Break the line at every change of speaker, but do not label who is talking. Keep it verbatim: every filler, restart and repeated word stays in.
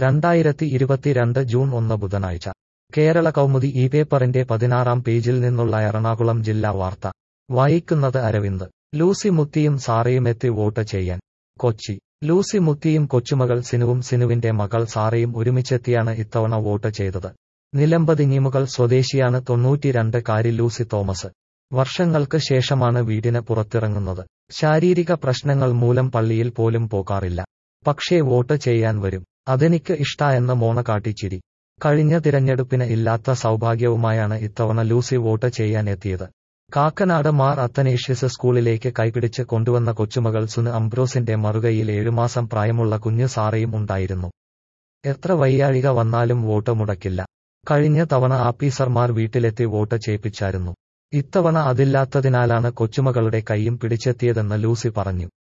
രണ്ടായിരത്തി ഇരുപത്തിരണ്ട് ജൂൺ ഒന്ന് ബുധനാഴ്ച കേരള കൗമുദി ഈ പേപ്പറിന്റെ പതിനാറാം പേജിൽ നിന്നുള്ള എറണാകുളം ജില്ലാ വാർത്ത വായിക്കുന്നത് അരവിന്ദ്. ലൂസി മുത്തിയും സാറയുമെത്തി വോട്ട് ചെയ്യാൻ. കൊച്ചി. ലൂസി മുത്തിയും കൊച്ചുമകൾ സിനുവും സിനുവിന്റെ മകൾ സാറയും ഒരുമിച്ചെത്തിയാണ് ഇത്തവണ വോട്ട് ചെയ്തത്. നിലമ്പതിഞ്ഞിമുകൾ സ്വദേശിയാണ് തൊണ്ണൂറ്റിരണ്ട് കാരി ലൂസി തോമസ്. വർഷങ്ങൾക്ക് ശേഷമാണ് വീടിന് പുറത്തിറങ്ങുന്നത്. ശാരീരിക പ്രശ്നങ്ങൾ മൂലം പള്ളിയിൽ പോലും പോകാറില്ല. പക്ഷേ വോട്ട് ചെയ്യാൻ വരും. അതെനിക്ക് ഇഷ്ടായെന്ന് മോണ കാട്ടിച്ചിരി. കഴിഞ്ഞ തിരഞ്ഞെടുപ്പിന് ഇല്ലാത്ത സൗഭാഗ്യവുമായാണ് ഇത്തവണ ലൂസി വോട്ട് ചെയ്യാൻ എത്തിയത്. കാക്കനാട് മാർ അത്തനേഷ്യസ് സ്കൂളിലേക്ക് കൈപിടിച്ച് കൊണ്ടുവന്ന കൊച്ചുമകൾ സുന് അംബ്രോസിന്റെ മറുകൈയിൽ ഏഴുമാസം പ്രായമുള്ള കുഞ്ഞ് സാറയും ഉണ്ടായിരുന്നു. എത്ര വയ്യാഴിക വന്നാലും വോട്ട് മുടക്കില്ല. കഴിഞ്ഞ തവണ ആപ്പീസർമാർ വീട്ടിലെത്തി വോട്ട് ചെയ്യിപ്പിച്ചായിരുന്നു. ഇത്തവണ അതില്ലാത്തതിനാലാണ് കൊച്ചുമകളുടെ കൈയും പിടിച്ചെത്തിയതെന്ന് ലൂസി പറഞ്ഞു.